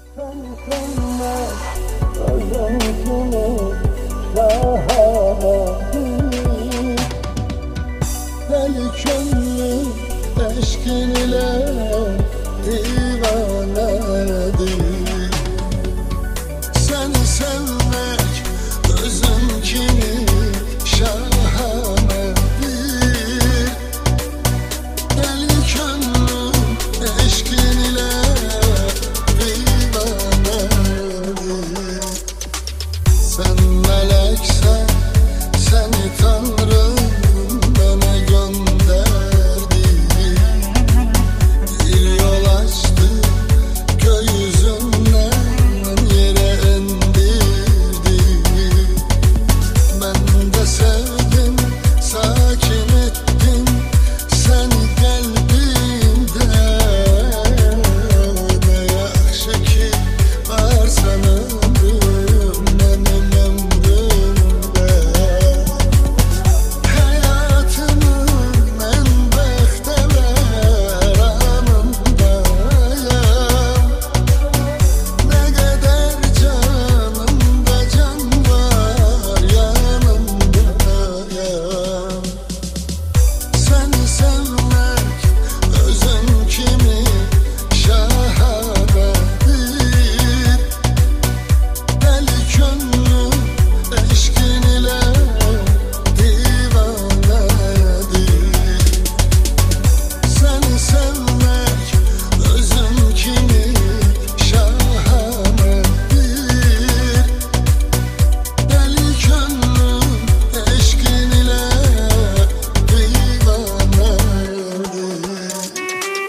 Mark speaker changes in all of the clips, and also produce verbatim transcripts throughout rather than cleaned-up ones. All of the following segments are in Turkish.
Speaker 1: Sen sevmek özüntünü şahane deli gönlüm eşkin ile divanedir. Seni sevmek özün kimi şahanedir. Deli gönlüm eşkin ile divanedir. Sen meleksen seni Tanrım bana gönderdi. Bir yol açtı gökyüzünden yere indirdi. Ben de sevdim, sakin ettim seni kalbimde. Ne yaxşı ki varsan ömrüm benim ömrümde. Hayatımın en bekteler anındayım. Ne kadar canımda can var yanımdayım. Seni sevmek özün kimi şahanedir. Deli gönlüm eşkin ile divanedir. Seni sevmek özün kimi şahanedir. Deli gönlüm eşkin ile divanedir.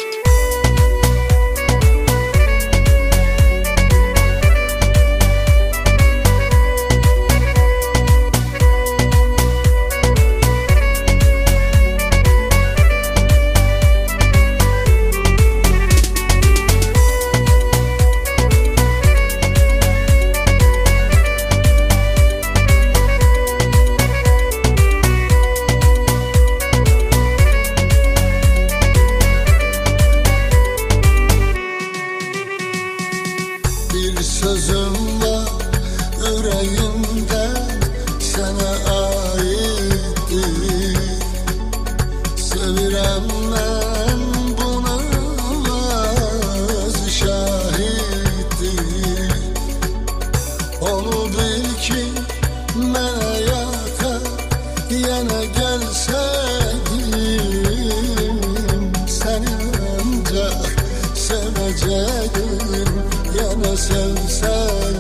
Speaker 1: Bir sözüm var yüreğimde sana aittir. Sevirem ben buna öz şahittir. Onu bil ki mənə yata yana gelseydim seni ancak sevecektim. Yana sevsem